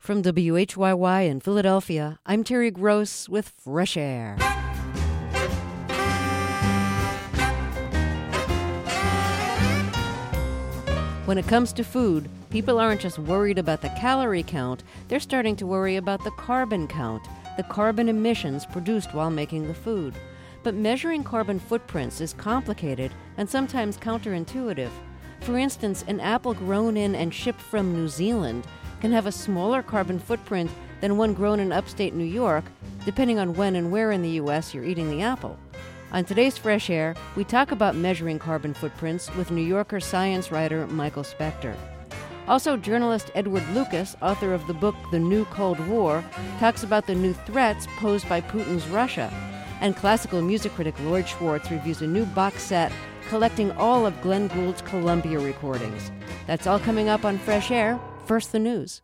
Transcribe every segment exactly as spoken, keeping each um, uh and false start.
From W H Y Y in Philadelphia, I'm Terry Gross with Fresh Air. When it comes to food, people aren't just worried about the calorie count, they're starting to worry about the carbon count, the carbon emissions produced while making the food. But measuring carbon footprints is complicated and sometimes counterintuitive. For instance, an apple grown in and shipped from New Zealand can have a smaller carbon footprint than one grown in upstate New York, depending on when and where in the U S you're eating the apple. On today's Fresh Air, we talk about measuring carbon footprints with New Yorker science writer Michael Specter. Also, journalist Edward Lucas, author of the book The New Cold War, talks about the new threats posed by Putin's Russia. And classical music critic Lloyd Schwartz reviews a new box set collecting all of Glenn Gould's Columbia recordings. That's all coming up on Fresh Air. First, the news.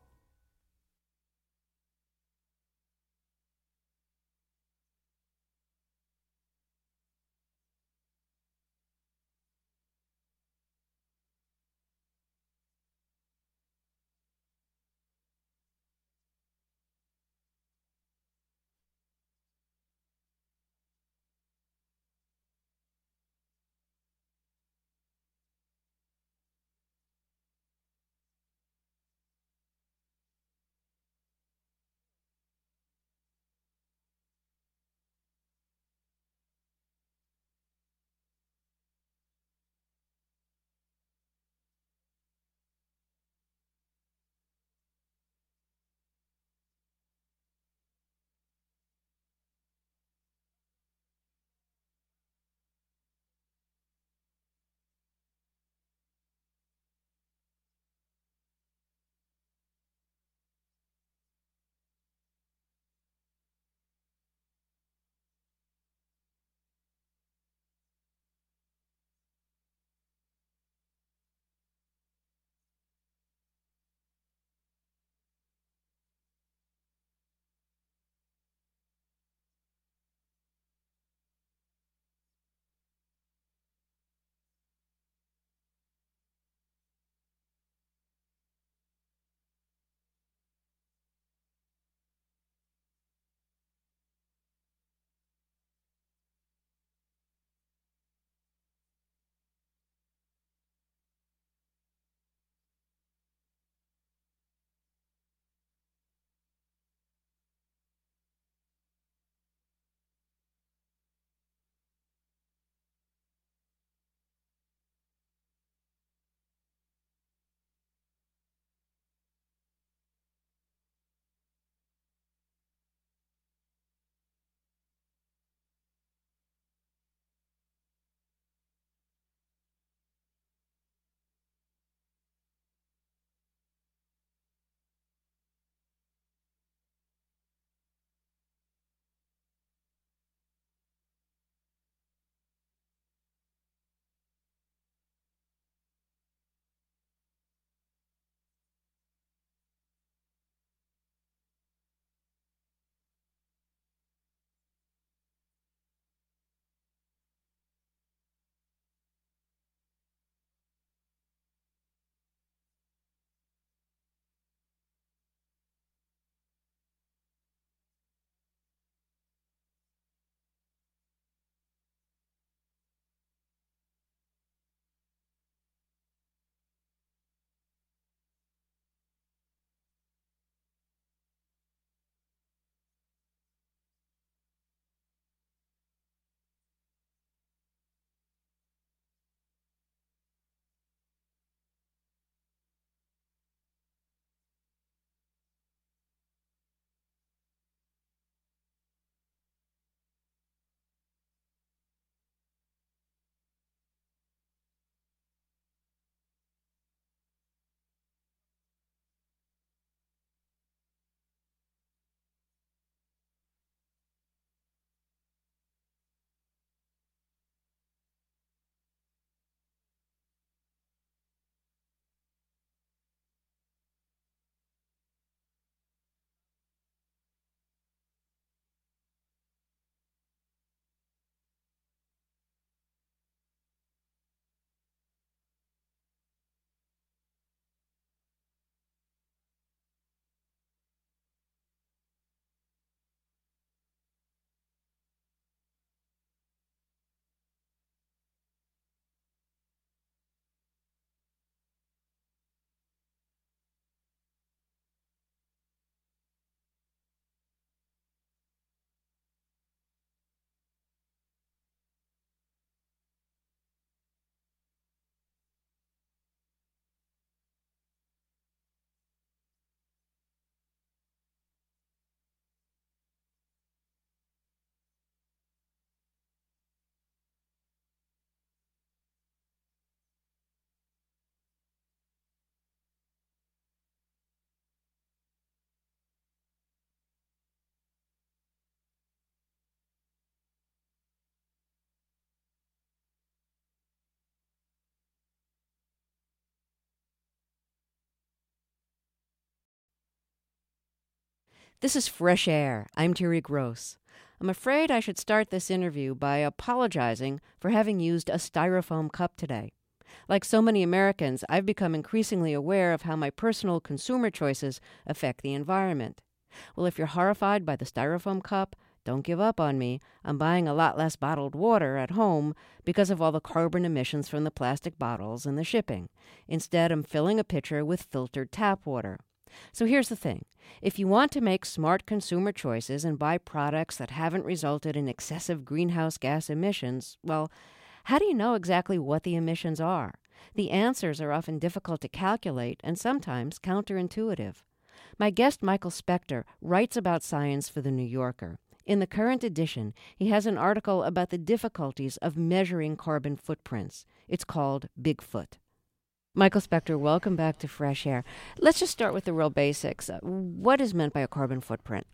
This is Fresh Air. I'm Terry Gross. I'm afraid I should start this interview by apologizing for having used a styrofoam cup today. Like so many Americans, I've become increasingly aware of how my personal consumer choices affect the environment. Well, if you're horrified by the styrofoam cup, don't give up on me. I'm buying a lot less bottled water at home because of all the carbon emissions from the plastic bottles and the shipping. Instead, I'm filling a pitcher with filtered tap water. So here's the thing. If you want to make smart consumer choices and buy products that haven't resulted in excessive greenhouse gas emissions, well, how do you know exactly what the emissions are? The answers are often difficult to calculate and sometimes counterintuitive. My guest, Michael Spector, writes about science for The New Yorker. In the current edition, he has an article about the difficulties of measuring carbon footprints. It's called Bigfoot. Michael Spector, welcome back to Fresh Air. Let's just start with the real basics. What is meant by a carbon footprint?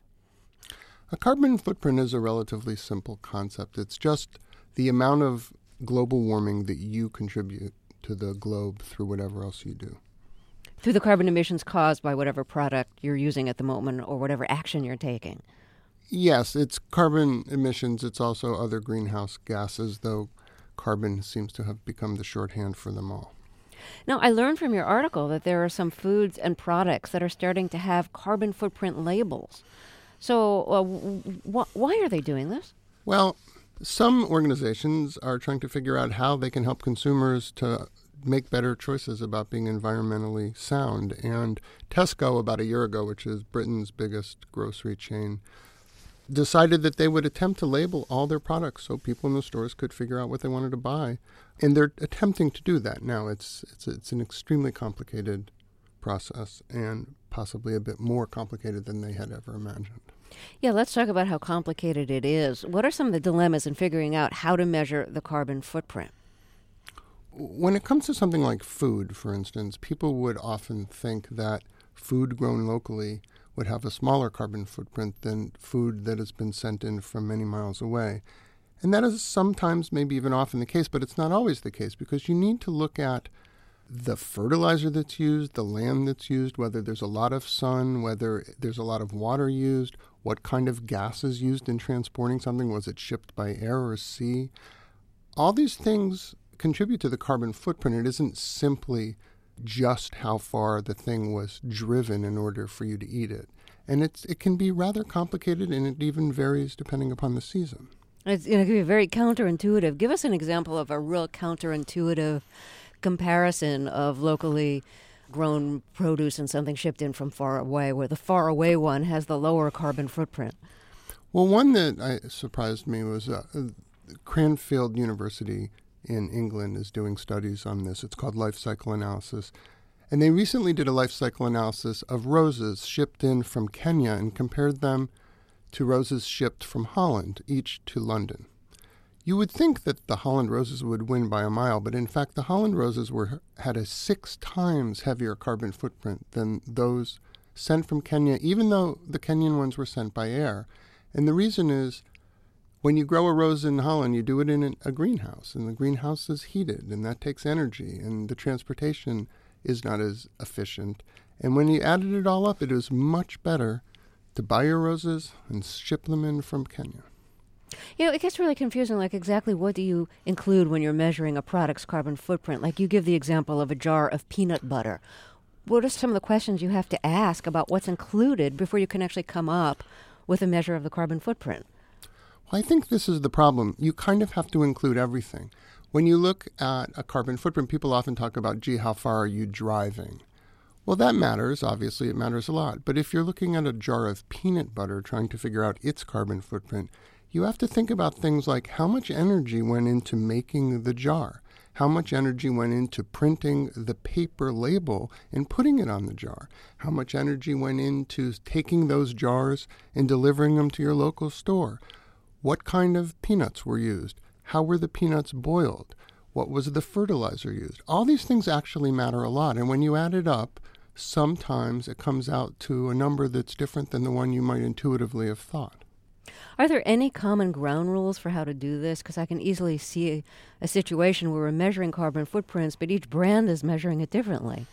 A carbon footprint is a relatively simple concept. It's just the amount of global warming that you contribute to the globe through whatever else you do. Through the carbon emissions caused by whatever product you're using at the moment or whatever action you're taking. Yes, it's carbon emissions. It's also other greenhouse gases, though carbon seems to have become the shorthand for them all. Now, I learned from your article that there are some foods and products that are starting to have carbon footprint labels. So uh, wh- why are they doing this? Well, some organizations are trying to figure out how they can help consumers to make better choices about being environmentally sound. And Tesco, about a year ago, which is Britain's biggest grocery chain, decided that they would attempt to label all their products so people in the stores could figure out what they wanted to buy. And they're attempting to do that now. It's it's it's an extremely complicated process and possibly a bit more complicated than they had ever imagined. Yeah, let's talk about how complicated it is. What are some of the dilemmas in figuring out how to measure the carbon footprint? When it comes to something like food, for instance, people would often think that food grown locally would have a smaller carbon footprint than food that has been sent in from many miles away. And that is sometimes, maybe even often the case, but it's not always the case because you need to look at the fertilizer that's used, the land that's used, whether there's a lot of sun, whether there's a lot of water used, what kind of gas is used in transporting something. Was it shipped by air or sea? All these things contribute to the carbon footprint. It isn't simply just how far the thing was driven in order for you to eat it. And it's it can be rather complicated, and it even varies depending upon the season. It's going to be very counterintuitive. Give us an example of a real counterintuitive comparison of locally grown produce and something shipped in from far away, where the far away one has the lower carbon footprint. Well, one that I, surprised me was uh, Cranfield University in England is doing studies on this. It's called life cycle analysis. And they recently did a life cycle analysis of roses shipped in from Kenya and compared them to roses shipped from Holland, each to London. You would think that the Holland roses would win by a mile, but in fact the Holland roses were had a six times heavier carbon footprint than those sent from Kenya, even though the Kenyan ones were sent by air. And the reason is, when you grow a rose in Holland, you do it in a greenhouse, and the greenhouse is heated, and that takes energy, and the transportation is not as efficient. And when you added it all up, it is much better to buy your roses and ship them in from Kenya. You know, it gets really confusing, like exactly what do you include when you're measuring a product's carbon footprint? Like you give the example of a jar of peanut butter. What are some of the questions you have to ask about what's included before you can actually come up with a measure of the carbon footprint? Well, I think this is the problem. You kind of have to include everything. When you look at a carbon footprint, people often talk about, gee, how far are you driving? Well, that matters. Obviously, it matters a lot. But if you're looking at a jar of peanut butter trying to figure out its carbon footprint, you have to think about things like how much energy went into making the jar, how much energy went into printing the paper label and putting it on the jar, how much energy went into taking those jars and delivering them to your local store, what kind of peanuts were used, how were the peanuts boiled, what was the fertilizer used. All these things actually matter a lot, and when you add it up, sometimes it comes out to a number that's different than the one you might intuitively have thought. Are there any common ground rules for how to do this? Because I can easily see a, a situation where we're measuring carbon footprints, but each brand is measuring it differently.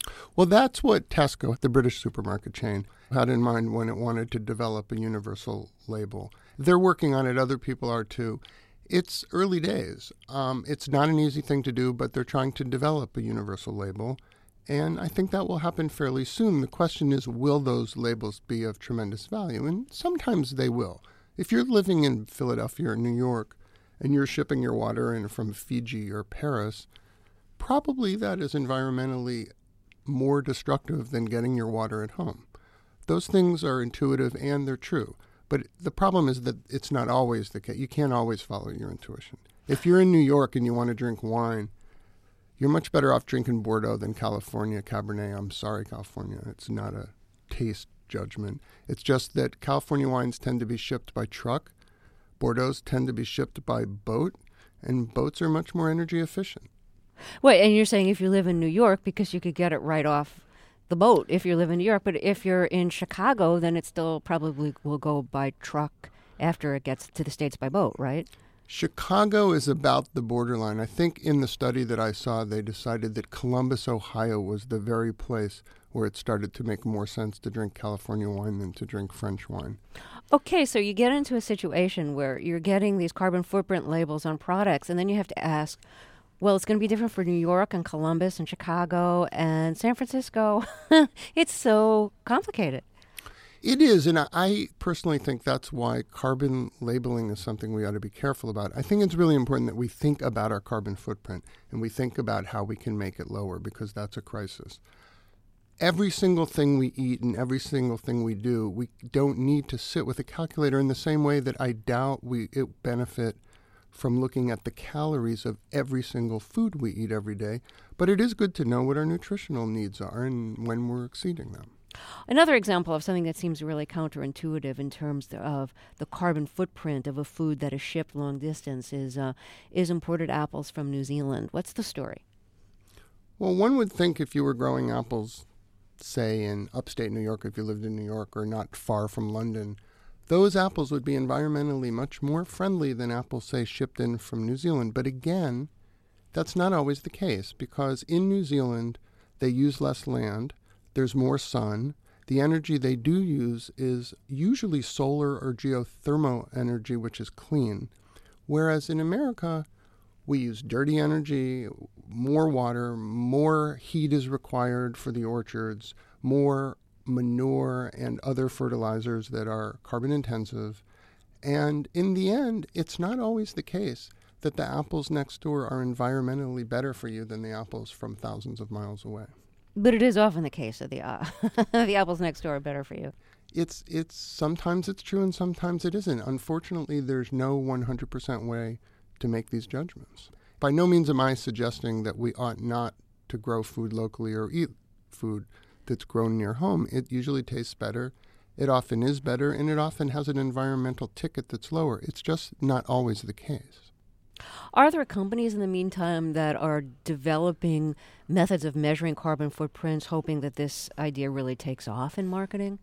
Well, that's what Tesco, the British supermarket chain, had in mind when it wanted to develop a universal label. They're working on it. Other people are too. It's early days. Um, it's not an easy thing to do, but they're trying to develop a universal label. And I think that will happen fairly soon. The question is, will those labels be of tremendous value? And sometimes they will. If you're living in Philadelphia or New York and you're shipping your water in from Fiji or Paris, probably that is environmentally more destructive than getting your water at home. Those things are intuitive and they're true. But the problem is that it's not always the case. You can't always follow your intuition. If you're in New York and you want to drink wine, you're much better off drinking Bordeaux than California Cabernet. I'm sorry, California. It's not a taste judgment. It's just that California wines tend to be shipped by truck. Bordeaux's tend to be shipped by boat, and boats are much more energy efficient. Wait, and you're saying if you live in New York, because you could get it right off the boat if you live in New York, but if you're in Chicago, then it still probably will go by truck after it gets to the States by boat, right? Chicago is about the borderline. I think in the study that I saw, they decided that Columbus, Ohio was the very place where it started to make more sense to drink California wine than to drink French wine. Okay, so you get into a situation where you're getting these carbon footprint labels on products, and then you have to ask, well, it's going to be different for New York and Columbus and Chicago and San Francisco. It's so complicated. It is, and I personally think that's why carbon labeling is something we ought to be careful about. I think it's really important that we think about our carbon footprint and we think about how we can make it lower, because that's a crisis. Every single thing we eat and every single thing we do, we don't need to sit with a calculator in the same way that I doubt we it benefit from looking at the calories of every single food we eat every day. But it is good to know what our nutritional needs are and when we're exceeding them. Another example of something that seems really counterintuitive in terms of the carbon footprint of a food that is shipped long distance is uh, is imported apples from New Zealand. What's the story? Well, one would think if you were growing apples, say in upstate New York, if you lived in New York or not far from London, those apples would be environmentally much more friendly than apples, say, shipped in from New Zealand. But again, that's not always the case, because in New Zealand, they use less land. There's more sun. The energy they do use is usually solar or geothermal energy, which is clean. Whereas in America, we use dirty energy, more water, more heat is required for the orchards, more manure and other fertilizers that are carbon intensive. And in the end, it's not always the case that the apples next door are environmentally better for you than the apples from thousands of miles away. But it is often the case that the uh, the apples next door are better for you. It's it's sometimes it's true and sometimes it isn't. Unfortunately, there's no one hundred percent way to make these judgments. By no means am I suggesting that we ought not to grow food locally or eat food that's grown near home. It usually tastes better. It often is better, and it often has an environmental ticket that's lower. It's just not always the case. Are there companies in the meantime that are developing methods of measuring carbon footprints, hoping that this idea really takes off in marketing?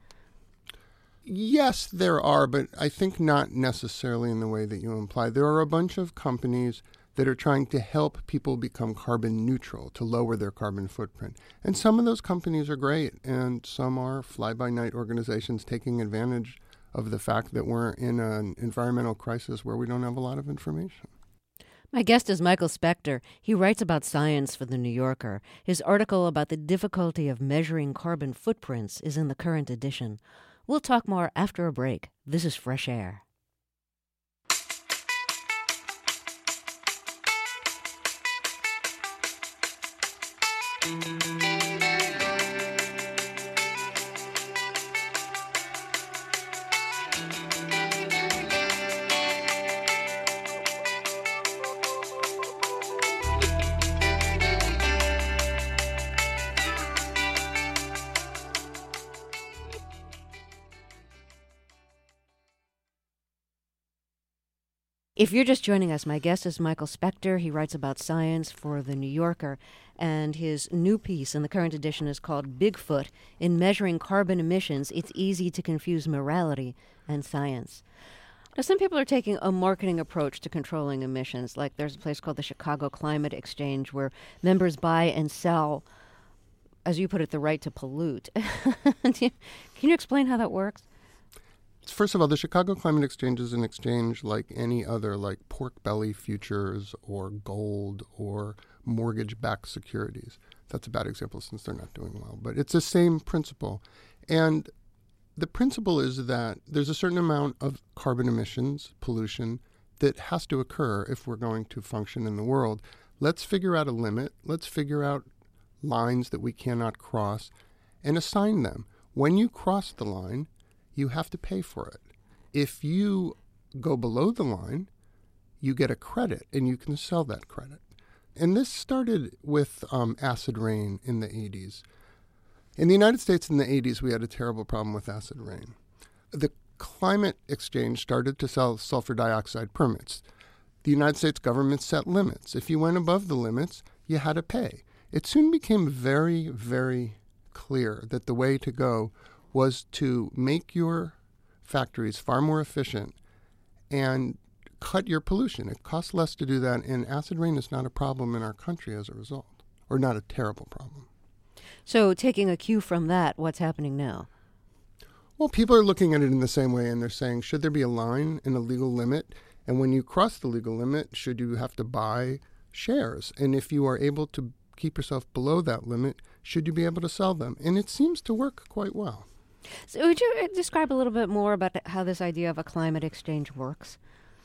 Yes, there are, but I think not necessarily in the way that you imply. There are a bunch of companies that are trying to help people become carbon neutral, to lower their carbon footprint. And some of those companies are great, and some are fly-by-night organizations taking advantage of the fact that we're in an environmental crisis where we don't have a lot of information. My guest is Michael Specter. He writes about science for The New Yorker. His article about the difficulty of measuring carbon footprints is in the current edition. We'll talk more after a break. This is Fresh Air. If you're just joining us, my guest is Michael Specter. He writes about science for The New Yorker, and his new piece in the current edition is called Bigfoot. In Measuring Carbon Emissions, It's Easy to Confuse Morality and Science. Now, some people are taking a marketing approach to controlling emissions. Like there's a place called the Chicago Climate Exchange where members buy and sell as you put it, the right to pollute. Can you explain how that works? First of all, the Chicago Climate Exchange is an exchange like any other, like pork belly futures or gold or mortgage-backed securities. That's a bad example since they're not doing well. But it's the same principle. And the principle is that there's a certain amount of carbon emissions, pollution, that has to occur if we're going to function in the world. Let's figure out a limit. Let's figure out lines that we cannot cross and assign them. When you cross the line, you have to pay for it. If you go below the line, you get a credit and you can sell that credit. And this started with um, acid rain in the eighties. In the United States in the eighties, we had a terrible problem with acid rain. The Climate Exchange started to sell sulfur dioxide permits. The United States government set limits. If you went above the limits, you had to pay. It soon became very, very clear that the way to go was to make your factories far more efficient and cut your pollution. It costs less to do that, and acid rain is not a problem in our country as a result, or not a terrible problem. So taking a cue from that, what's happening now? Well, people are looking at it in the same way, and they're saying, should there be a line and a legal limit? And when you cross the legal limit, should you have to buy shares? And if you are able to keep yourself below that limit, should you be able to sell them? And it seems to work quite well. So would you describe a little bit more about how this idea of a climate exchange works?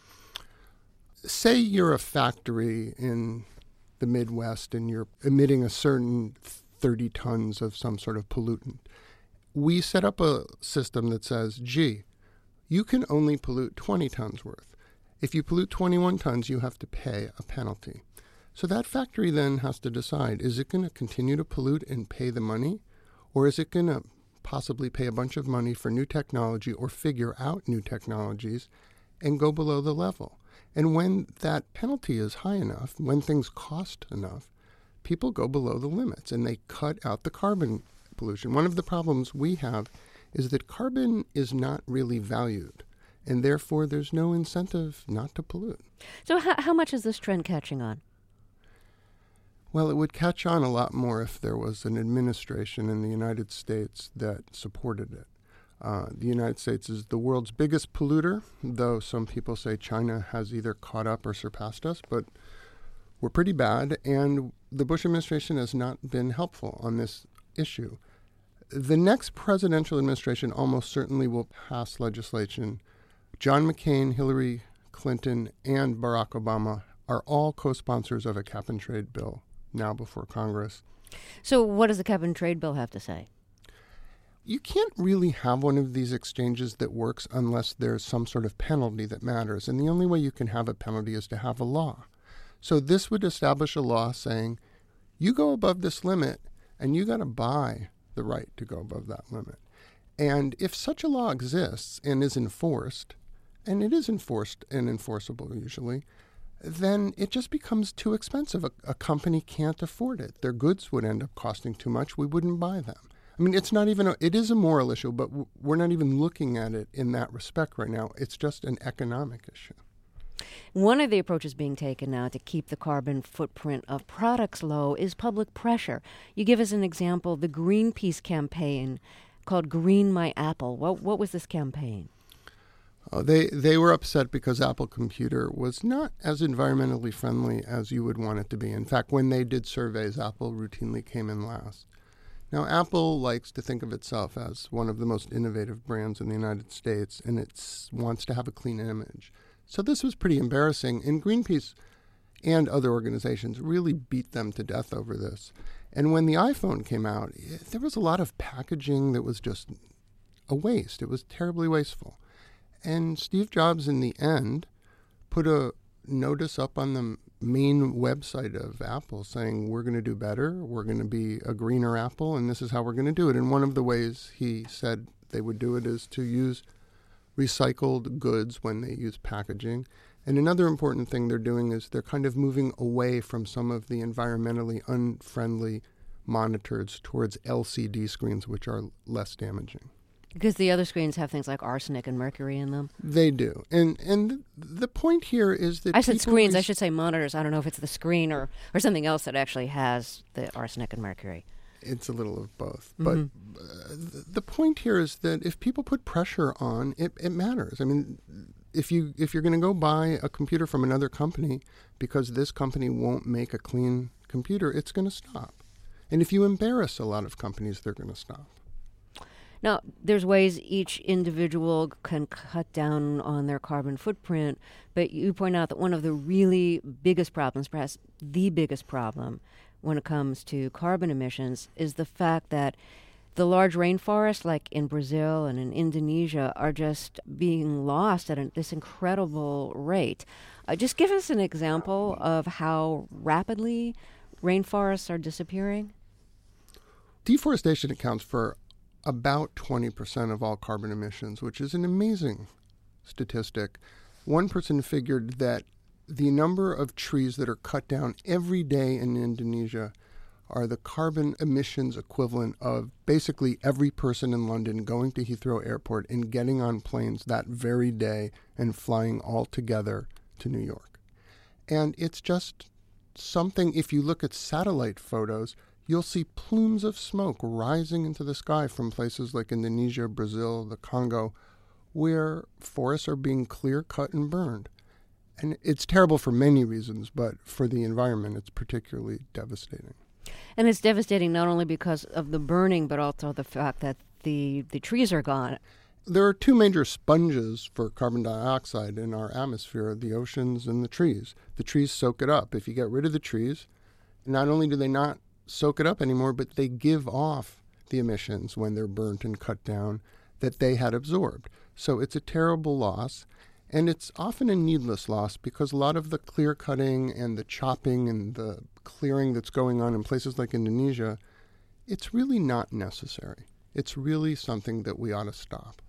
Say you're a factory in the Midwest and you're emitting a certain thirty tons of some sort of pollutant. We set up a system that says, gee, you can only pollute twenty tons worth. If you pollute twenty-one tons, you have to pay a penalty. So that factory then has to decide, is it going to continue to pollute and pay the money? Or is it going to possibly pay a bunch of money for new technology or figure out new technologies and go below the level? And when that penalty is high enough, when things cost enough, people go below the limits and they cut out the carbon pollution. One of the problems we have is that carbon is not really valued, and therefore there's no incentive not to pollute. So how, how much is this trend catching on? Well, it would catch on a lot more if there was an administration in the United States that supported it. Uh, the United States is the world's biggest polluter, though some people say China has either caught up or surpassed us, but we're pretty bad, and the Bush administration has not been helpful on this issue. The next presidential administration almost certainly will pass legislation. John McCain, Hillary Clinton, and Barack Obama are all co-sponsors of a cap-and-trade bill now before Congress. So what does the cap-and-trade bill have to say? You can't really have one of these exchanges that works unless there's some sort of penalty that matters. And the only way you can have a penalty is to have a law. So this would establish a law saying, you go above this limit and you got to buy the right to go above that limit. And if such a law exists and is enforced, and it is enforced and enforceable usually, then it just becomes too expensive. A, a company can't afford it. Their goods would end up costing too much. We wouldn't buy them. I mean, it's not even, a, it is a moral issue, but w- we're not even looking at it in that respect right now. It's just an economic issue. One of the approaches being taken now to keep the carbon footprint of products low is public pressure. You give us an example, the Greenpeace campaign called Green My Apple. What, what was this campaign? Uh, they they were upset because Apple Computer was not as environmentally friendly as you would want it to be. In fact, when they did surveys, Apple routinely came in last. Now, Apple likes to think of itself as one of the most innovative brands in the United States, and it wants to have a clean image. So this was pretty embarrassing, and Greenpeace and other organizations really beat them to death over this. And when the iPhone came out, there was a lot of packaging that was just a waste. It was terribly wasteful. And Steve Jobs, in the end, put a notice up on the main website of Apple saying, we're going to do better, we're going to be a greener Apple, and this is how we're going to do it. And one of the ways he said they would do it is to use recycled goods when they use packaging. And another important thing they're doing is they're kind of moving away from some of the environmentally unfriendly monitors towards L C D screens, which are less damaging. Because the other screens have things like arsenic and mercury in them. They do. And and the point here is that I said screens. Res- I should say monitors. I don't know if it's the screen or, or something else that actually has the arsenic and mercury. It's a little of both. Mm-hmm. But uh, th- the point here is that if people put pressure on, it, it matters. I mean, if, you, if you're going to go buy a computer from another company because this company won't make a clean computer, it's going to stop. And if you embarrass a lot of companies, they're going to stop. Now, there's ways each individual can cut down on their carbon footprint, but you point out that one of the really biggest problems, perhaps the biggest problem when it comes to carbon emissions, is the fact that the large rainforests, like in Brazil and in Indonesia, are just being lost at an, this incredible rate. Uh, just give us an example of how rapidly rainforests are disappearing. Deforestation accounts for about twenty percent of all carbon emissions, which is an amazing statistic. One person figured that the number of trees that are cut down every day in Indonesia are the carbon emissions equivalent of basically every person in London going to Heathrow Airport and getting on planes that very day and flying all together to New York. And it's just something, if you look at satellite photos, you'll see plumes of smoke rising into the sky from places like Indonesia, Brazil, the Congo, where forests are being clear cut and burned. And it's terrible for many reasons, but for the environment, it's particularly devastating. And it's devastating not only because of the burning, but also the fact that the, the trees are gone. There are two major sponges for carbon dioxide in our atmosphere, the oceans and the trees. The trees soak it up. If you get rid of the trees, not only do they not soak it up anymore, but they give off the emissions when they're burnt and cut down that they had absorbed. So it's a terrible loss, and it's often a needless loss because a lot of the clear cutting and the chopping and the clearing that's going on in places like Indonesia, it's really not necessary. It's really something that we ought to stop.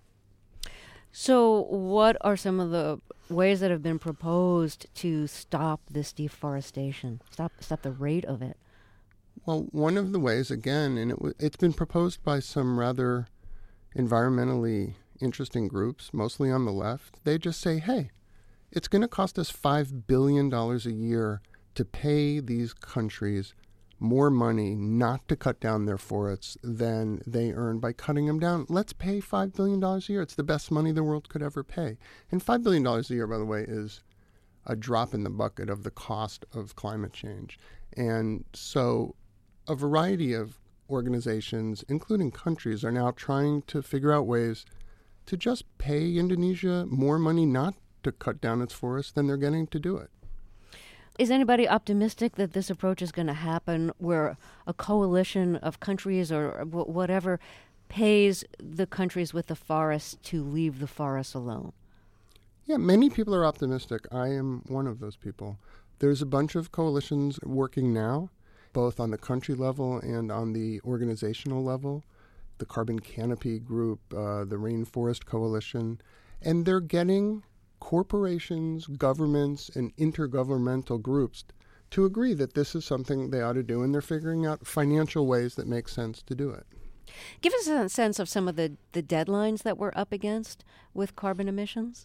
So what are some of the ways that have been proposed to stop this deforestation, stop stop the rate of it? Well, one of the ways, again, and it w- it's been proposed by some rather environmentally interesting groups, mostly on the left, they just say, hey, it's going to cost us five billion dollars a year to pay these countries more money not to cut down their forests than they earn by cutting them down. Let's pay five billion dollars a year. It's the best money the world could ever pay. And five billion dollars a year, by the way, is a drop in the bucket of the cost of climate change. And so a variety of organizations, including countries, are now trying to figure out ways to just pay Indonesia more money not to cut down its forests than they're getting to do it. Is anybody optimistic that this approach is going to happen where a coalition of countries or whatever pays the countries with the forests to leave the forests alone? Yeah, many people are optimistic. I am one of those people. There's a bunch of coalitions working now, both on the country level and on the organizational level. The Carbon Canopy Group, uh, the Rainforest Coalition, and they're getting corporations, governments, and intergovernmental groups to agree that this is something they ought to do, and they're figuring out financial ways that make sense to do it. Give us a sense of some of the, the deadlines that we're up against with carbon emissions.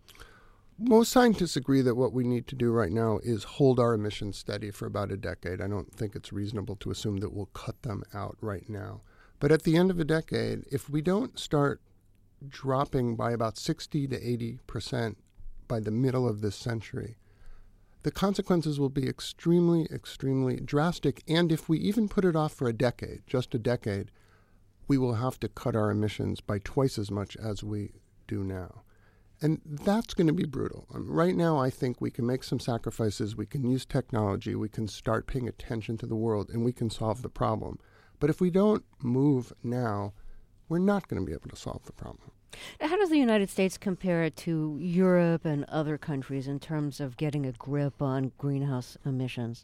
Most scientists agree that what we need to do right now is hold our emissions steady for about a decade. I don't think it's reasonable to assume that we'll cut them out right now. But at the end of a decade, if we don't start dropping by about sixty to eighty percent by the middle of this century, the consequences will be extremely, extremely drastic. And if we even put it off for a decade, just a decade, we will have to cut our emissions by twice as much as we do now. And that's going to be brutal. Um, right now, I think we can make some sacrifices. We can use technology. We can start paying attention to the world, and we can solve the problem. But if we don't move now, we're not going to be able to solve the problem. How does the United States compare to Europe and other countries in terms of getting a grip on greenhouse emissions?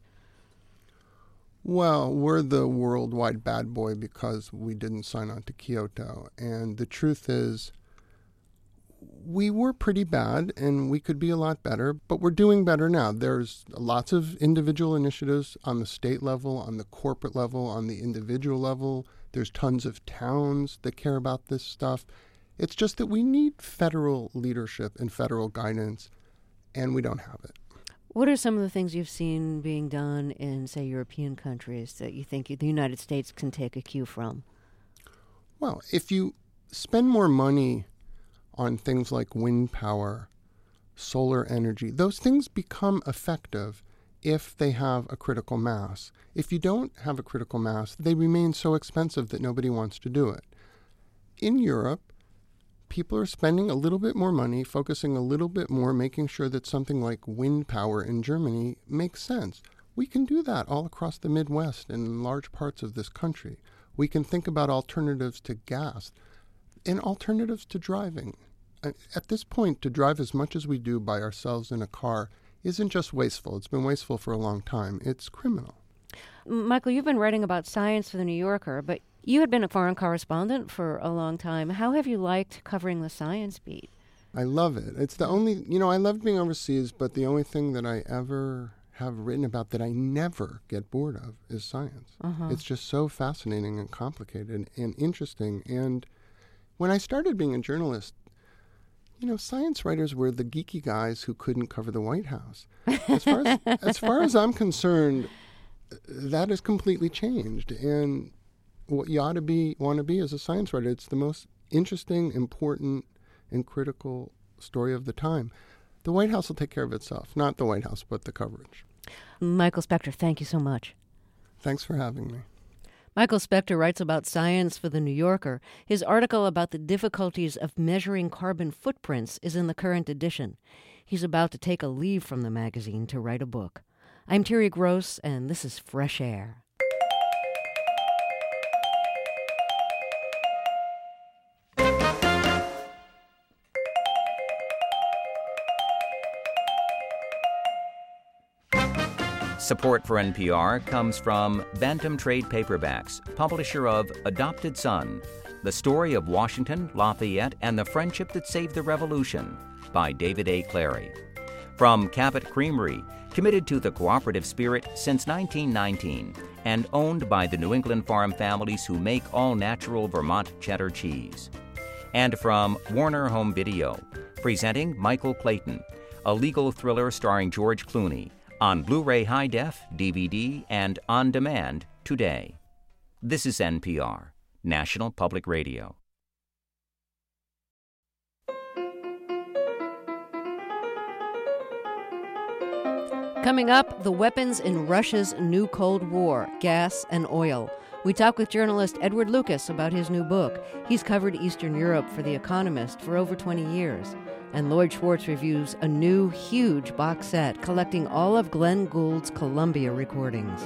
Well, we're the worldwide bad boy because we didn't sign on to Kyoto. And the truth is, we were pretty bad and we could be a lot better, but we're doing better now. There's lots of individual initiatives on the state level, on the corporate level, on the individual level. There's tons of towns that care about this stuff. It's just that we need federal leadership and federal guidance, and we don't have it. What are some of the things you've seen being done in, say, European countries that you think the United States can take a cue from? Well, if you spend more money on things like wind power, solar energy, those things become effective if they have a critical mass. If you don't have a critical mass, they remain so expensive that nobody wants to do it. In Europe, people are spending a little bit more money, focusing a little bit more, making sure that something like wind power in Germany makes sense. We can do that all across the Midwest and in large parts of this country. We can think about alternatives to gas and alternatives to driving. At this point, to drive as much as we do by ourselves in a car isn't just wasteful. It's been wasteful for a long time. It's criminal. Michael, you've been writing about science for The New Yorker, but you had been a foreign correspondent for a long time. How have you liked covering the science beat? I love it. It's the only, you know, I loved being overseas, but the only thing that I ever have written about that I never get bored of is science. Uh-huh. It's just so fascinating and complicated and interesting. And when I started being a journalist, you know, science writers were the geeky guys who couldn't cover the White House. As far as, as far as I'm concerned, that has completely changed. And what you ought to be, want to be as a science writer, it's the most interesting, important, and critical story of the time. The White House will take care of itself. Not the White House, but the coverage. Michael Spector, thank you so much. Thanks for having me. Michael Spector writes about science for The New Yorker. His article about the difficulties of measuring carbon footprints is in the current edition. He's about to take a leave from the magazine to write a book. I'm Terry Gross, and this is Fresh Air. Support for N P R comes from Bantam Trade Paperbacks, publisher of Adopted Son, The Story of Washington, Lafayette, and the Friendship That Saved the Revolution by David A. Clary. From Cabot Creamery, committed to the cooperative spirit since nineteen nineteen, and owned by the New England farm families who make all-natural Vermont cheddar cheese. And from Warner Home Video, presenting Michael Clayton, a legal thriller starring George Clooney, on Blu-ray High Def, D V D, and on demand today. This is N P R, National Public Radio. Coming up, the weapons in Russia's new Cold War, gas and oil. We talk with journalist Edward Lucas about his new book. He's covered Eastern Europe for The Economist for over twenty years. And Lloyd Schwartz reviews a new, huge box set collecting all of Glenn Gould's Columbia recordings.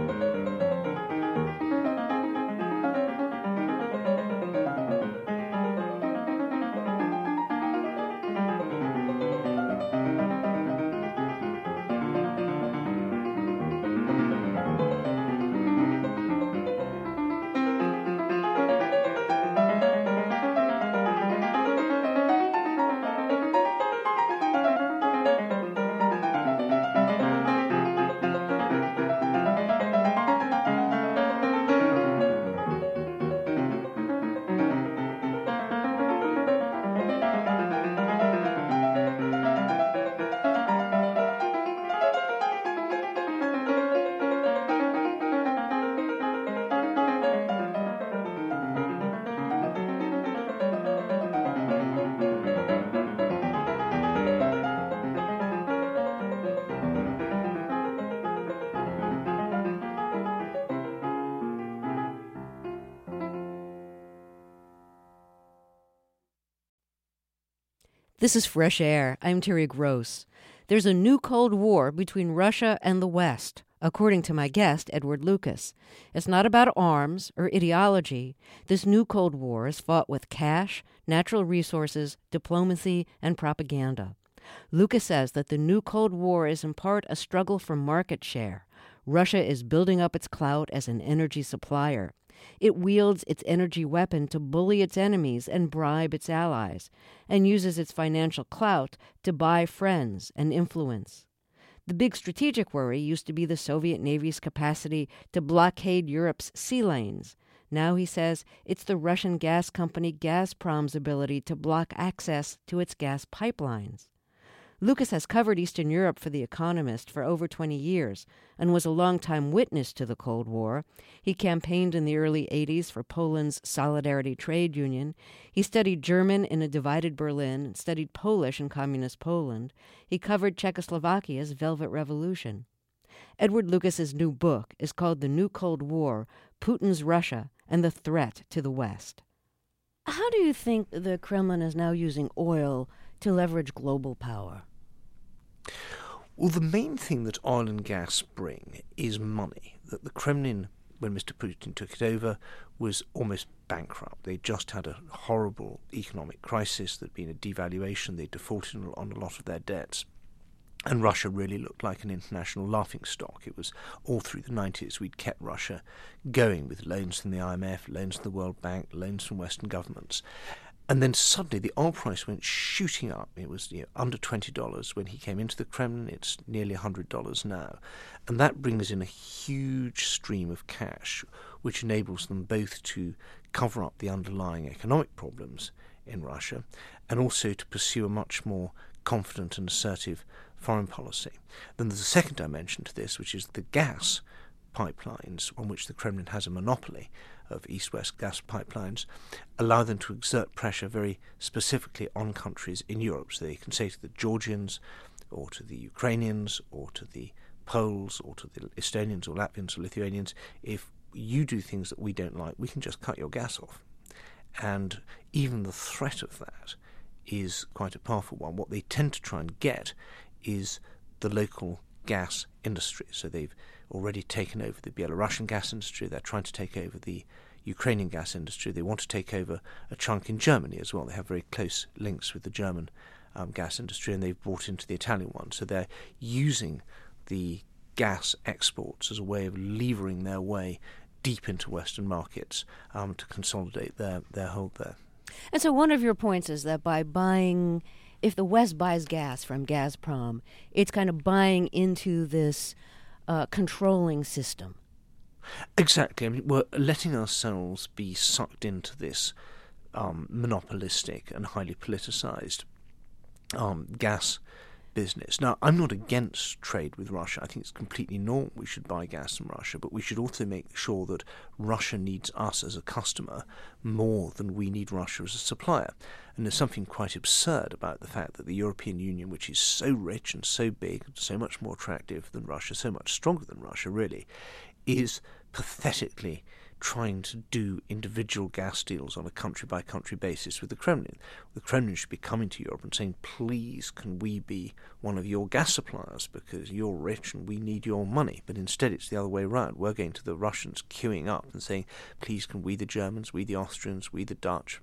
This is Fresh Air. I'm Terry Gross. There's a new Cold War between Russia and the West, according to my guest, Edward Lucas. It's not about arms or ideology. This new Cold War is fought with cash, natural resources, diplomacy, and propaganda. Lucas says that the new Cold War is in part a struggle for market share. Russia is building up its clout as an energy supplier. It wields its energy weapon to bully its enemies and bribe its allies, and uses its financial clout to buy friends and influence. The big strategic worry used to be the Soviet Navy's capacity to blockade Europe's sea lanes. Now, he says, it's the Russian gas company Gazprom's ability to block access to its gas pipelines. Lucas has covered Eastern Europe for The Economist for over twenty years and was a longtime witness to the Cold War. He campaigned in the early eighties for Poland's Solidarity Trade Union. He studied German in a divided Berlin and studied Polish in communist Poland. He covered Czechoslovakia's Velvet Revolution. Edward Lucas's new book is called The New Cold War, Putin's Russia and the Threat to the West. How do you think the Kremlin is now using oil to leverage global power? Well, the main thing that oil and gas bring is money. That the Kremlin, when Mister Putin took it over, was almost bankrupt. They just had a horrible economic crisis. There'd been a devaluation. They defaulted on a lot of their debts. And Russia really looked like an international laughingstock. It was all through the nineties we'd kept Russia going with loans from the I M F, loans from the World Bank, loans from Western governments. And then suddenly the oil price went shooting up. It was, you know, under twenty dollars when he came into the Kremlin. It's nearly one hundred dollars now. And that brings in a huge stream of cash, which enables them both to cover up the underlying economic problems in Russia and also to pursue a much more confident and assertive foreign policy. Then there's a second dimension to this, which is the gas pipelines, on which the Kremlin has a monopoly of east-west gas pipelines, allow them to exert pressure very specifically on countries in Europe. So they can say to the Georgians or to the Ukrainians or to the Poles or to the Estonians or Latvians or Lithuanians, if you do things that we don't like, we can just cut your gas off. And even the threat of that is quite a powerful one. What they tend to try and get is the local gas industry. So they've already taken over the Belarusian gas industry. They're trying to take over the Ukrainian gas industry. They want to take over a chunk in Germany as well. They have very close links with the German um, gas industry, and they've brought into the Italian one. So they're using the gas exports as a way of levering their way deep into Western markets um, to consolidate their, their hold there. And so one of your points is that by buying, if the West buys gas from Gazprom, it's kind of buying into this uh, controlling system. Exactly. I mean, we're letting ourselves be sucked into this um, monopolistic and highly politicized um, gas business. Now, I'm not against trade with Russia. I think it's completely normal we should buy gas from Russia, but we should also make sure that Russia needs us as a customer more than we need Russia as a supplier. And there's something quite absurd about the fact that the European Union, which is so rich and so big, so much more attractive than Russia, so much stronger than Russia really, is pathetically trying to do individual gas deals on a country-by-country basis with the Kremlin. The Kremlin should be coming to Europe and saying, please, can we be one of your gas suppliers because you're rich and we need your money. But instead it's the other way around. We're going to the Russians queuing up and saying, please, can we the Germans, we the Austrians, we the Dutch,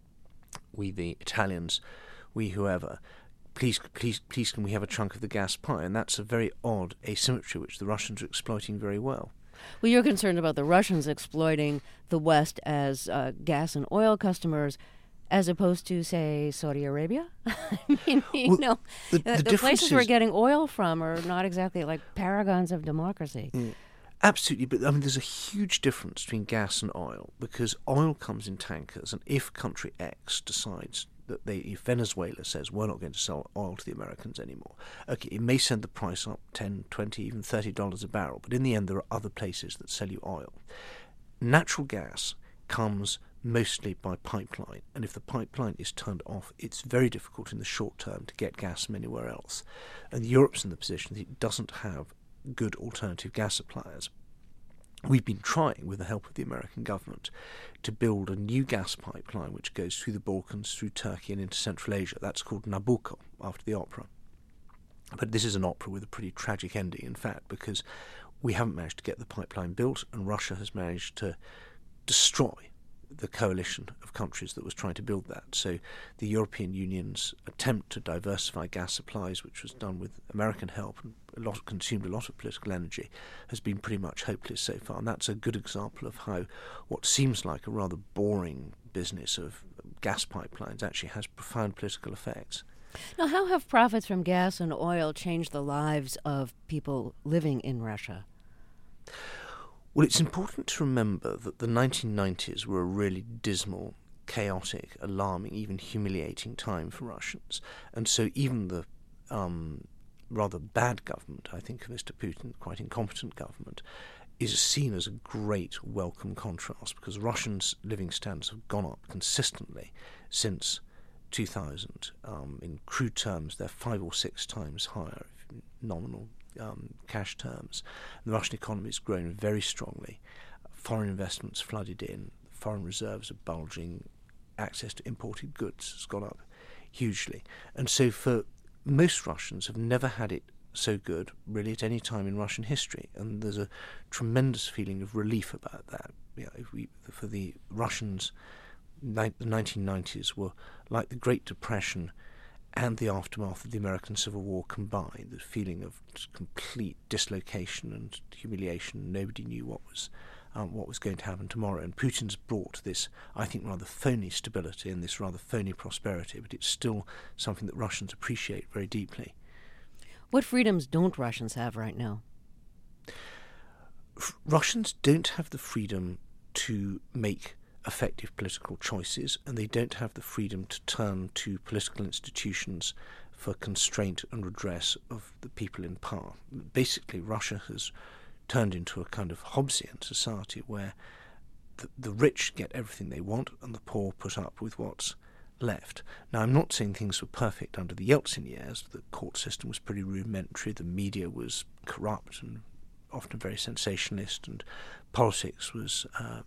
we the Italians, we whoever, please, please, please, can we have a chunk of the gas pie? And that's a very odd asymmetry which the Russians are exploiting very well. Well, you're concerned about the Russians exploiting the West as uh, gas and oil customers, as opposed to, say, Saudi Arabia? I mean, you well, know, the, the, the the places is, we're getting oil from are not exactly like paragons of democracy. Mm, absolutely, but I mean, there's a huge difference between gas and oil, because oil comes in tankers, and if country X decides that they, if Venezuela says we're not going to sell oil to the Americans anymore, okay, it may send the price up ten, twenty, even thirty dollars a barrel, but in the end there are other places that sell you oil. Natural gas comes mostly by pipeline, and if the pipeline is turned off, it's very difficult in the short term to get gas from anywhere else. And Europe's in the position that it doesn't have good alternative gas suppliers. We've been trying, with the help of the American government, to build a new gas pipeline which goes through the Balkans, through Turkey and into Central Asia. That's called Nabucco, after the opera. But this is an opera with a pretty tragic ending, in fact, because we haven't managed to get the pipeline built, and Russia has managed to destroy the coalition of countries that was trying to build that. So the European Union's attempt to diversify gas supplies, which was done with American help and a lot consumed a lot of political energy, has been pretty much hopeless so far. And that's a good example of how what seems like a rather boring business of gas pipelines actually has profound political effects. Now, how have profits from gas and oil changed the lives of people living in Russia? Well, it's important to remember that the nineteen nineties were a really dismal, chaotic, alarming, even humiliating time for Russians. And so even the um, rather bad government, I think of Mister Putin, quite incompetent government, is seen as a great welcome contrast, because Russians' living standards have gone up consistently since two thousand. Um, in crude terms, they're five or six times higher, nominal um, cash terms. The Russian economy has grown very strongly. Foreign investments flooded in. Foreign reserves are bulging. Access to imported goods has gone up hugely. And so for most Russians have never had it so good, really, at any time in Russian history. And there's a tremendous feeling of relief about that. You know, if we, for the Russians, ni- the nineteen nineties were like the Great Depression and the aftermath of the American Civil War combined, the feeling of complete dislocation and humiliation. Nobody knew what was um, what was going to happen tomorrow. And Putin's brought this, I think, rather phony stability and this rather phony prosperity, but it's still something that Russians appreciate very deeply. What freedoms don't Russians have right now? F- Russians don't have the freedom to make effective political choices, and they don't have the freedom to turn to political institutions for constraint and redress of the people in power. Basically, Russia has turned into a kind of Hobbesian society where the, the rich get everything they want and the poor put up with what's left. Now, I'm not saying things were perfect under the Yeltsin years. The court system was pretty rudimentary, the media was corrupt and often very sensationalist, and politics was uh,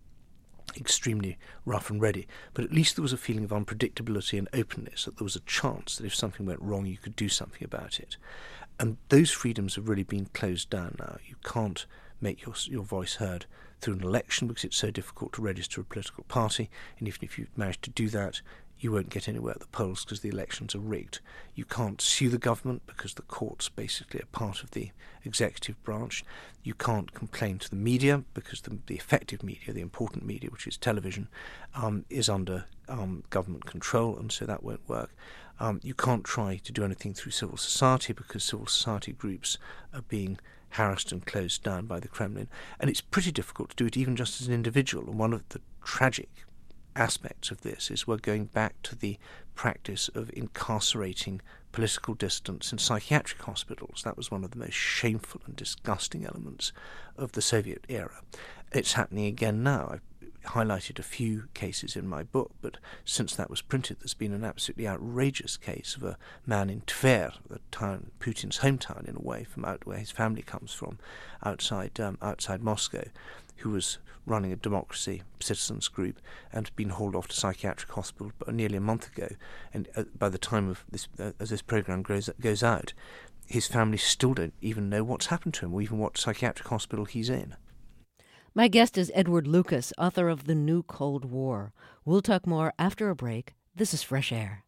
extremely rough and ready. But at least there was a feeling of unpredictability and openness, that there was a chance that if something went wrong, you could do something about it. And those freedoms have really been closed down now. You can't make your your voice heard through an election because it's so difficult to register a political party, and even if you manage to do that, you won't get anywhere at the polls because the elections are rigged. You can't sue the government because the courts basically are part of the executive branch. You can't complain to the media because the, the effective media, the important media, which is television, um, is under um, government control, and so that won't work. Um, you can't try to do anything through civil society because civil society groups are being harassed and closed down by the Kremlin. And it's pretty difficult to do it even just as an individual. And one of the tragic aspects of this is we're going back to the practice of incarcerating political dissidents in psychiatric hospitals. That was one of the most shameful and disgusting elements of the Soviet era. It's happening again now. I've highlighted a few cases in my book, but since that was printed, there's been an absolutely outrageous case of a man in Tver, the town, Putin's hometown in a way, from out where his family comes from, outside um, outside Moscow, who was running a democracy citizens group and been hauled off to psychiatric hospital nearly a month ago. And uh, by the time of this, uh, as this program goes goes out, his family still don't even know what's happened to him or even what psychiatric hospital he's in. My guest is Edward Lucas, author of The New Cold War. We'll talk more after a break. This is Fresh Air.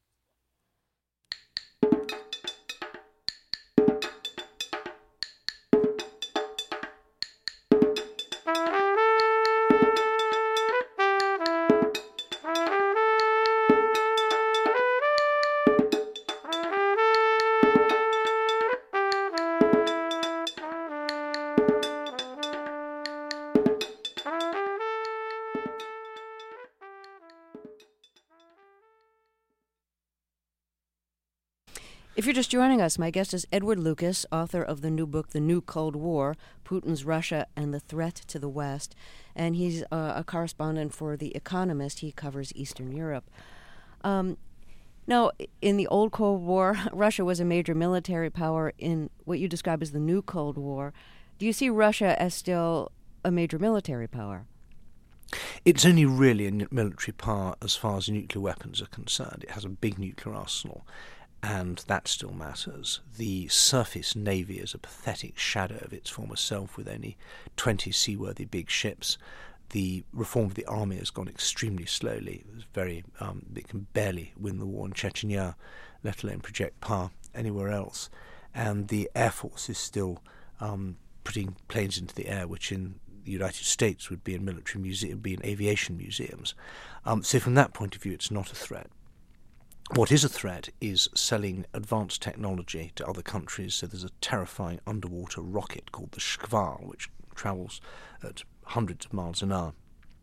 If you're just joining us, my guest is Edward Lucas, author of the new book, The New Cold War, Putin's Russia and the Threat to the West. And he's uh, a correspondent for The Economist. He covers Eastern Europe. Um, now, in the old Cold War, Russia was a major military power. In what you describe as the new Cold War, do you see Russia as still a major military power? It's only really a military power as far as nuclear weapons are concerned. It has a big nuclear arsenal, and that still matters. The surface navy is a pathetic shadow of its former self with only twenty seaworthy big ships. The reform of the army has gone extremely slowly. It's very, um, it can barely win the war in Chechnya, let alone project power anywhere else. And the Air Force is still um, putting planes into the air, which in the United States would be in military museum, be in aviation museums. Um, so from that point of view, it's not a threat. What is a threat is selling advanced technology to other countries. So there's a terrifying underwater rocket called the Shkval, which travels at hundreds of miles an hour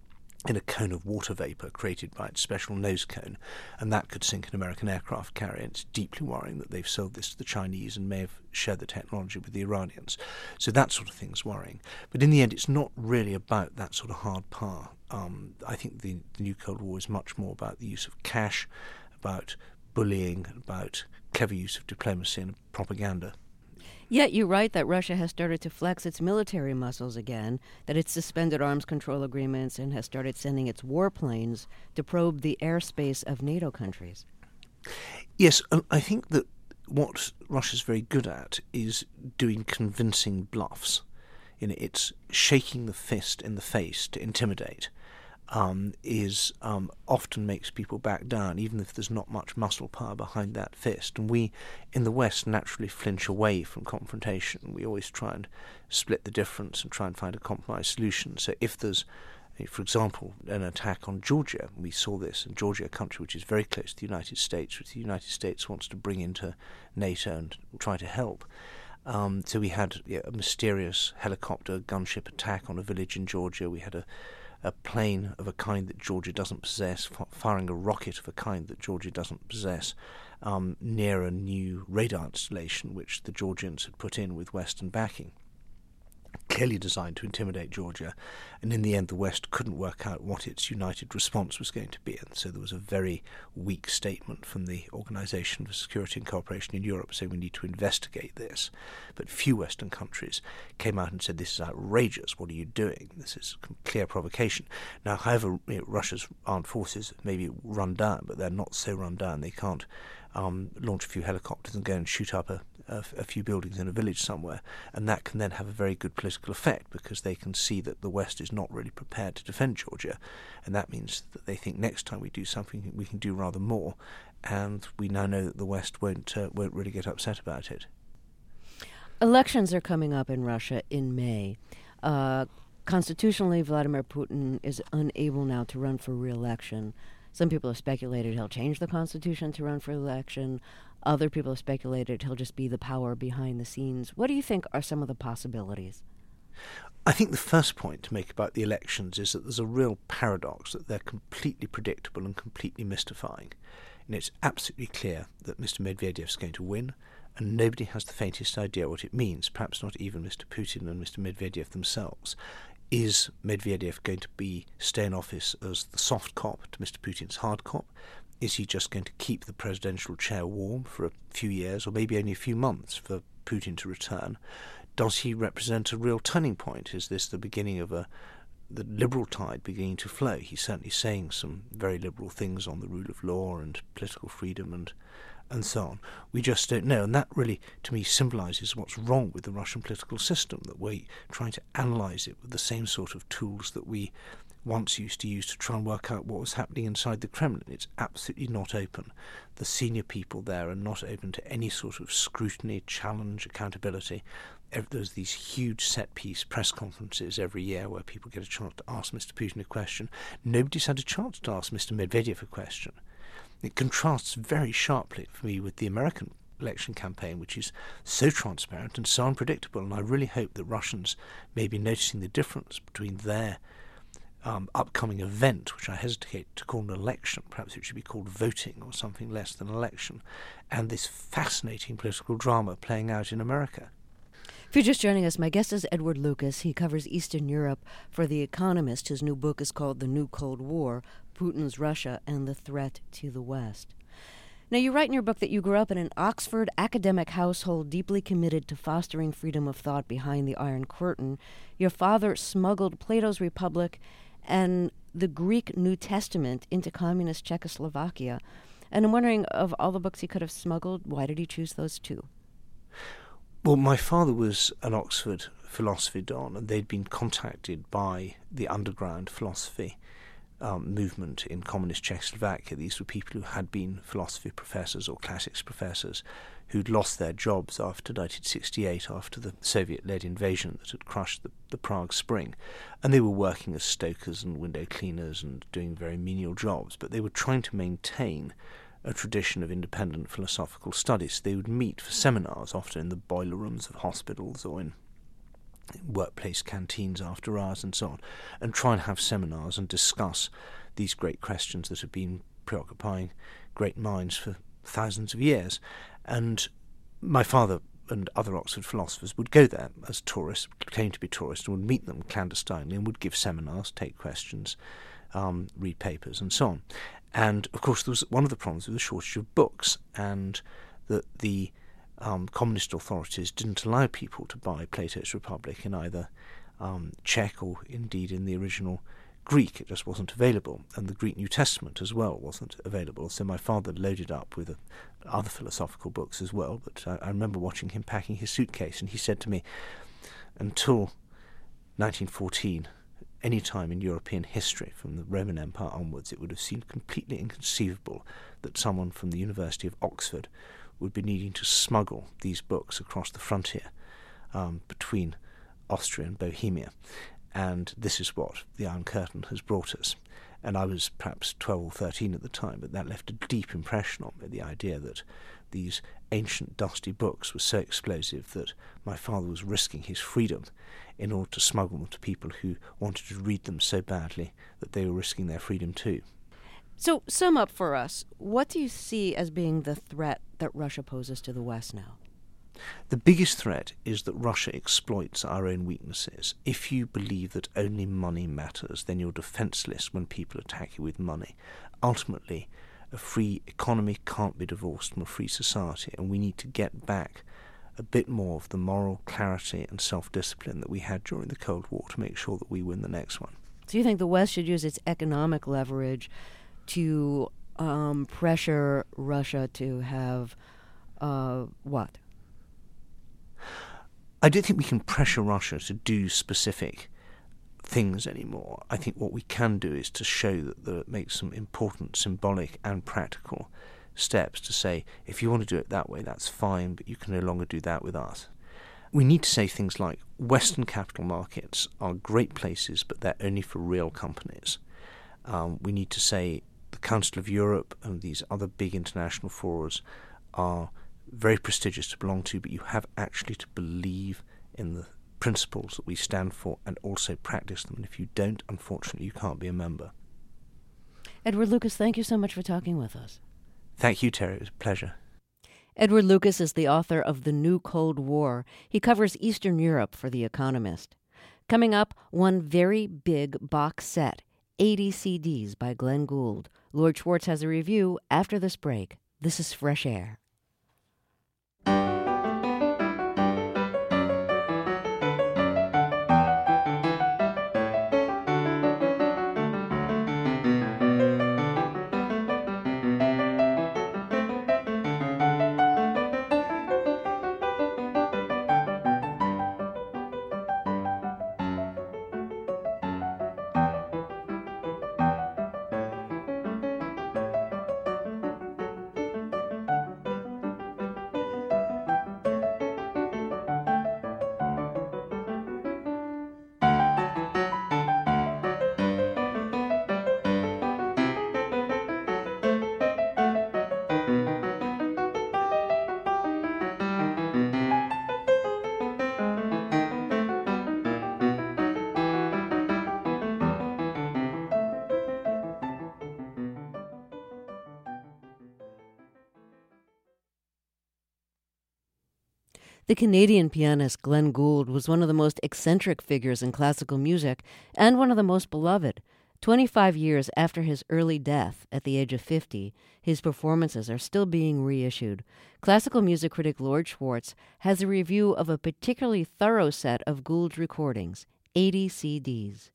in a cone of water vapour created by its special nose cone, and that could sink an American aircraft carrier. It's deeply worrying that they've sold this to the Chinese and may have shared the technology with the Iranians. So that sort of thing's worrying. But in the end, it's not really about that sort of hard power. Um, I think the, the new Cold War is much more about the use of cash, about bullying, about clever use of diplomacy and propaganda. Yet you write that Russia has started to flex its military muscles again, that it's suspended arms control agreements and has started sending its warplanes to probe the airspace of NATO countries. Yes, and I think that what Russia's very good at is doing convincing bluffs. You know, it's shaking the fist in the face to intimidate. Um, is um, often makes people back down, even if there's not much muscle power behind that fist. And we, in the West, naturally flinch away from confrontation. We always try and split the difference and try and find a compromise solution. So if there's, for example, an attack on Georgia, we saw this in Georgia, a country which is very close to the United States, which the United States wants to bring into NATO and try to help. Um, so we had yeah, a mysterious helicopter gunship attack on a village in Georgia. We had a a plane of a kind that Georgia doesn't possess, f- firing a rocket of a kind that Georgia doesn't possess, um, near a new radar installation which the Georgians had put in with Western backing, clearly designed to intimidate Georgia. And in the end, the West couldn't work out what its united response was going to be. And so there was a very weak statement from the Organization for Security and Cooperation in Europe saying we need to investigate this. But few Western countries came out and said, this is outrageous, what are you doing? This is clear provocation. Now, however, you know, Russia's armed forces may be run down, but they're not so run down. They can't um, launch a few helicopters and go and shoot up a A, a few buildings in a village somewhere, and that can then have a very good political effect because they can see that the West is not really prepared to defend Georgia, and that means that they think next time we do something we can do rather more, and we now know that the West won't uh, won't really get upset about it. Elections are coming up in Russia in May. Uh, constitutionally, Vladimir Putin is unable now to run for re-election. Some people have speculated he'll change the constitution to run for election. Other people have speculated he'll just be the power behind the scenes. What do you think are some of the possibilities? I think the first point to make about the elections is that there's a real paradox that they're completely predictable and completely mystifying. And it's absolutely clear that Mister Medvedev is going to win, and nobody has the faintest idea what it means, perhaps not even Mister Putin and Mister Medvedev themselves. Is Medvedev going to be stay in office as the soft cop to Mister Putin's hard cop? Is he just going to keep the presidential chair warm for a few years, or maybe only a few months, for Putin to return? Does he represent a real turning point? Is this the beginning of a the liberal tide beginning to flow? He's certainly saying some very liberal things on the rule of law and political freedom and and so on. We just don't know, and that really, to me, symbolises what's wrong with the Russian political system, that we're trying to analyse it with the same sort of tools that we once used to use to try and work out what was happening inside the Kremlin. It's absolutely not open. The senior people there are not open to any sort of scrutiny, challenge, accountability. There's these huge set-piece press conferences every year where people get a chance to ask Mister Putin a question. Nobody's had a chance to ask Mister Medvedev a question. It contrasts very sharply for me with the American election campaign, which is so transparent and so unpredictable. And I really hope that Russians may be noticing the difference between their um, upcoming event, which I hesitate to call an election, perhaps it should be called voting or something less than election, and this fascinating political drama playing out in America. If you're just joining us, my guest is Edward Lucas. He covers Eastern Europe for The Economist. His new book is called The New Cold War, Putin's Russia and the Threat to the West. Now, you write in your book that you grew up in an Oxford academic household deeply committed to fostering freedom of thought behind the Iron Curtain. Your father smuggled Plato's Republic and the Greek New Testament into communist Czechoslovakia. And I'm wondering, of all the books he could have smuggled, why did he choose those two? Well, my father was an Oxford philosophy don, and they'd been contacted by the underground philosophy um, movement in communist Czechoslovakia. These were people who had been philosophy professors or classics professors who'd lost their jobs after nineteen sixty-eight, after the Soviet-led invasion that had crushed the, the Prague Spring. And they were working as stokers and window cleaners and doing very menial jobs, but they were trying to maintain a tradition of independent philosophical studies. They would meet for seminars, often in the boiler rooms of hospitals or in workplace canteens after hours and so on, and try and have seminars and discuss these great questions that have been preoccupying great minds for thousands of years. And my father and other Oxford philosophers would go there as tourists, claimed to be tourists, and would meet them clandestinely and would give seminars, take questions, um, read papers, and so on. And, of course, there was one of the problems was a shortage of books, and that the um, communist authorities didn't allow people to buy Plato's Republic in either um, Czech or, indeed, in the original Greek. It just wasn't available. And the Greek New Testament as well wasn't available. So my father loaded up with a, other philosophical books as well. But I, I remember watching him packing his suitcase, and he said to me, until nineteen fourteen, any time in European history, from the Roman Empire onwards, it would have seemed completely inconceivable that someone from the University of Oxford would be needing to smuggle these books across the frontier um, between Austria and Bohemia. And this is what the Iron Curtain has brought us. And I was perhaps twelve or thirteen at the time, but that left a deep impression on me, the idea that these ancient dusty books were so explosive that my father was risking his freedom in order to smuggle them to people who wanted to read them so badly that they were risking their freedom too. So sum up for us, what do you see as being the threat that Russia poses to the West now? The biggest threat is that Russia exploits our own weaknesses. If you believe that only money matters, then you're defenseless when people attack you with money. Ultimately, a free economy can't be divorced from a free society, and we need to get back a bit more of the moral clarity and self-discipline that we had during the Cold War to make sure that we win the next one. So you think the West should use its economic leverage to um, pressure Russia to have uh, what? I don't think we can pressure Russia to do specific things anymore. I think what we can do is to show that there make some important symbolic and practical steps to say, if you want to do it that way, that's fine, but you can no longer do that with us. We need to say things like, Western capital markets are great places, but they're only for real companies. Um, we need to say the Council of Europe and these other big international forums are very prestigious to belong to, but you have actually to believe in the principles that we stand for and also practice them. And if you don't, unfortunately, you can't be a member. Edward Lucas, thank you so much for talking with us. Thank you, Terry. It was a pleasure. Edward Lucas is the author of The New Cold War. He covers Eastern Europe for The Economist. Coming up, one very big box set, eighty C Ds by Glenn Gould. Lord Schwartz has a review after this break. This is Fresh Air. The Canadian pianist Glenn Gould was one of the most eccentric figures in classical music and one of the most beloved. Twenty-five years after his early death at the age of fifty, his performances are still being reissued. Classical music critic Lord Schwartz has a review of a particularly thorough set of Gould's recordings, eighty C Ds.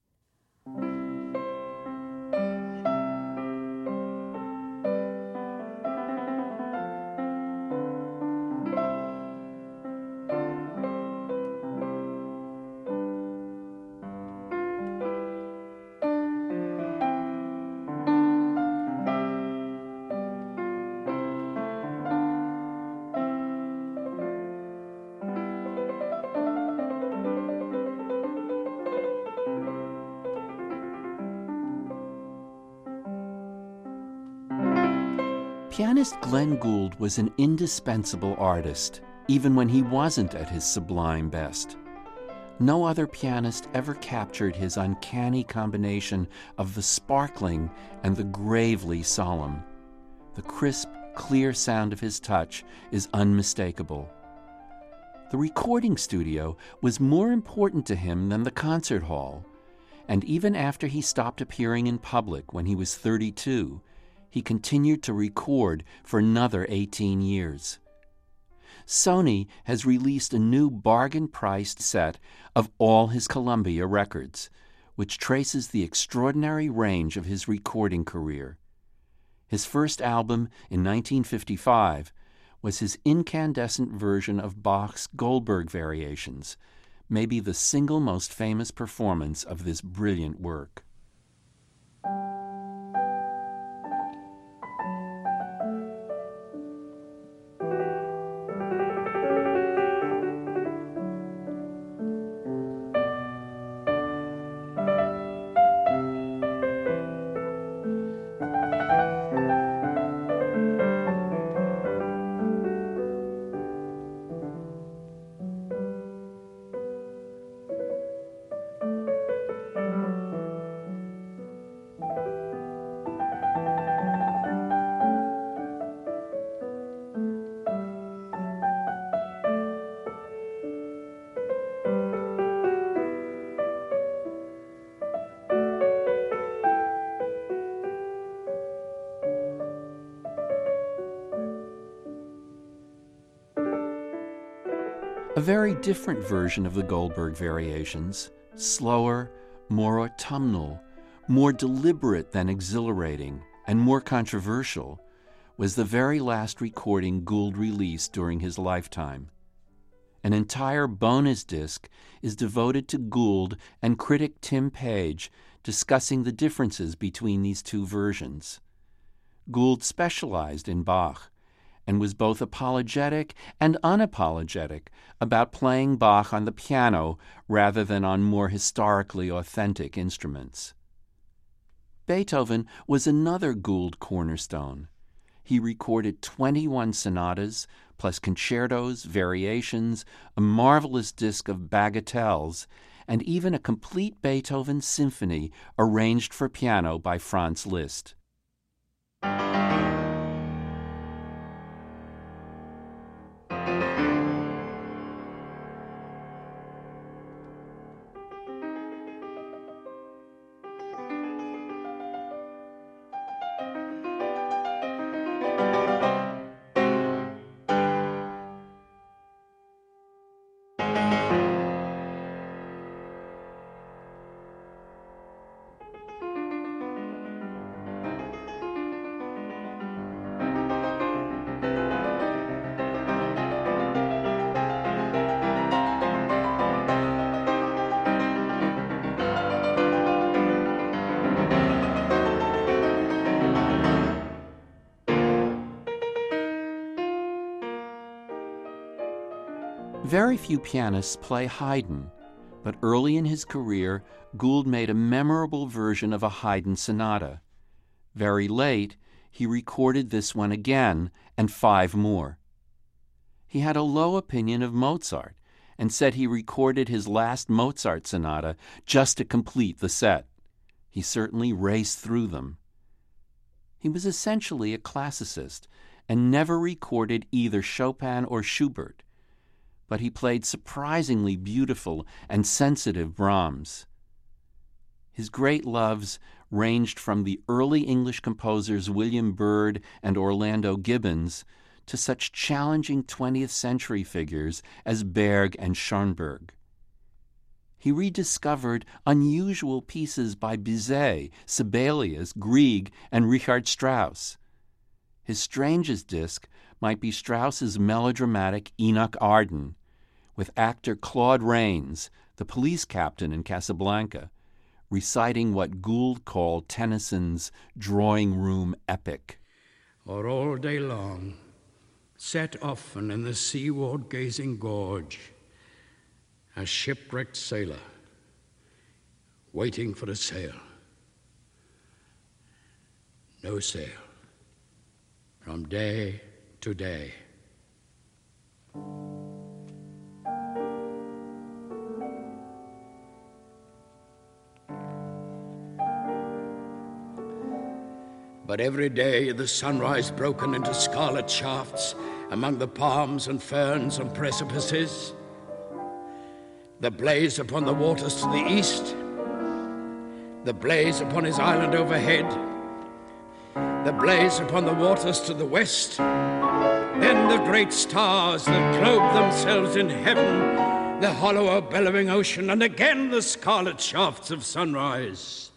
Pianist Glenn Gould was an indispensable artist, even when he wasn't at his sublime best. No other pianist ever captured his uncanny combination of the sparkling and the gravely solemn. The crisp, clear sound of his touch is unmistakable. The recording studio was more important to him than the concert hall, and even after he stopped appearing in public when he was thirty-two, he continued to record for another eighteen years. Sony has released a new bargain-priced set of all his Columbia records, which traces the extraordinary range of his recording career. His first album in nineteen fifty-five was his incandescent version of Bach's Goldberg Variations, maybe the single most famous performance of this brilliant work. A very different version of the Goldberg Variations, slower, more autumnal, more deliberate than exhilarating, and more controversial, was the very last recording Gould released during his lifetime. An entire bonus disc is devoted to Gould and critic Tim Page discussing the differences between these two versions. Gould specialized in Bach and was both apologetic and unapologetic about playing Bach on the piano rather than on more historically authentic instruments. Beethoven was another Gould cornerstone. He recorded twenty-one sonatas, plus concertos, variations, a marvelous disc of bagatelles, and even a complete Beethoven symphony arranged for piano by Franz Liszt. Very few pianists play Haydn, but early in his career, Gould made a memorable version of a Haydn sonata. Very late, he recorded this one again and five more. He had a low opinion of Mozart and said he recorded his last Mozart sonata just to complete the set. He certainly raced through them. He was essentially a classicist and never recorded either Chopin or Schubert, but he played surprisingly beautiful and sensitive Brahms. His great loves ranged from the early English composers William Byrd and Orlando Gibbons to such challenging twentieth century figures as Berg and Schoenberg. He rediscovered unusual pieces by Bizet, Sibelius, Grieg, and Richard Strauss. His strangest disc might be Strauss's melodramatic Enoch Arden, with actor Claude Rains, the police captain in Casablanca, reciting what Gould called Tennyson's drawing room epic. Or all day long, set often in the seaward gazing gorge, a shipwrecked sailor, waiting for a sail. No sail, from day to day. But every day the sunrise broken into scarlet shafts among the palms and ferns and precipices, the blaze upon the waters to the east, the blaze upon his island overhead, the blaze upon the waters to the west, then the great stars that clothe themselves in heaven, the hollow bellowing ocean, and again the scarlet shafts of sunrise.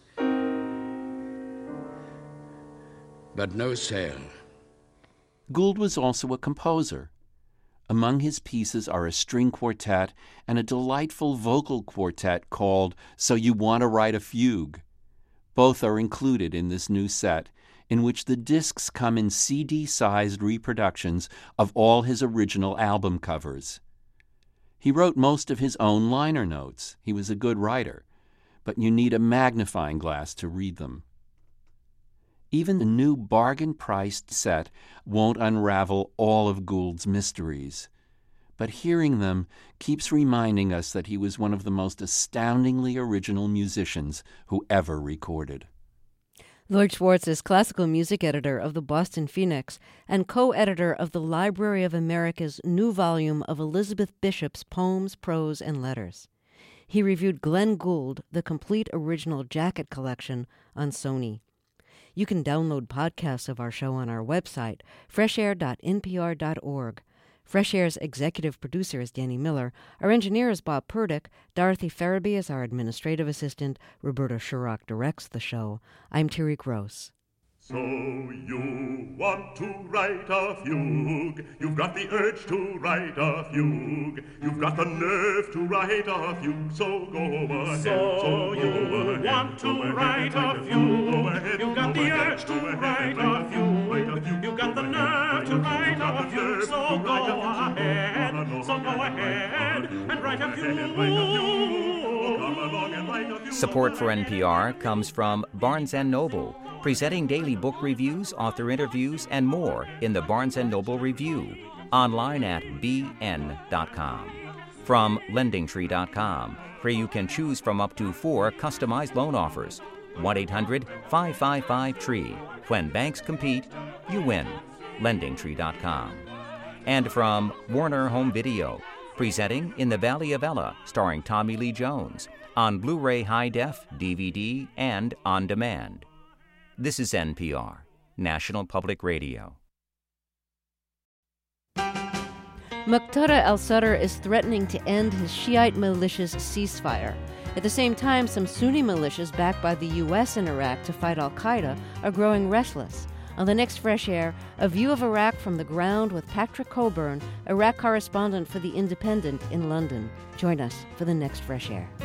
But no sail. Gould was also a composer. Among his pieces are a string quartet and a delightful vocal quartet called So You Want to Write a Fugue. Both are included in this new set, in which the discs come in C D-sized reproductions of all his original album covers. He wrote most of his own liner notes. He was a good writer, but you need a magnifying glass to read them. Even the new bargain-priced set won't unravel all of Gould's mysteries, but hearing them keeps reminding us that he was one of the most astoundingly original musicians who ever recorded. Lloyd Schwartz is classical music editor of the Boston Phoenix and co-editor of the Library of America's new volume of Elizabeth Bishop's poems, prose, and letters. He reviewed Glenn Gould, the complete original jacket collection, on Sony. You can download podcasts of our show on our website, fresh air dot n p r dot org. Fresh Air's executive producer is Danny Miller. Our engineer is Bob Purdick. Dorothy Farabee is our administrative assistant. Roberta Shurock directs the show. I'm Terry Gross. So you want to write a fugue, you've got the urge to write a fugue, you've got the nerve to write a fugue, so go ahead. So, so you ahead, want to write a fugue, you've got the urge to write a fugue, you've got the nerve to write a fugue, so go ahead, so go ahead and write a fugue. Support for N P R comes from Barnes and Noble, presenting daily book reviews, author interviews, and more in the Barnes and Noble Review, online at b n dot com. From lending tree dot com, where you can choose from up to four customized loan offers. one eight hundred five five five tree. When banks compete, you win. lending tree dot com. And from Warner Home Video, presenting In the Valley of Ella, starring Tommy Lee Jones, on Blu-ray High Def, D V D, and on demand. This is N P R, National Public Radio. Muqtada al-Sadr is threatening to end his Shiite militia's ceasefire. At the same time, some Sunni militias backed by the U S in Iraq to fight al-Qaeda are growing restless. On the next Fresh Air, a view of Iraq from the ground with Patrick Coburn, Iraq correspondent for The Independent in London. Join us for the next Fresh Air.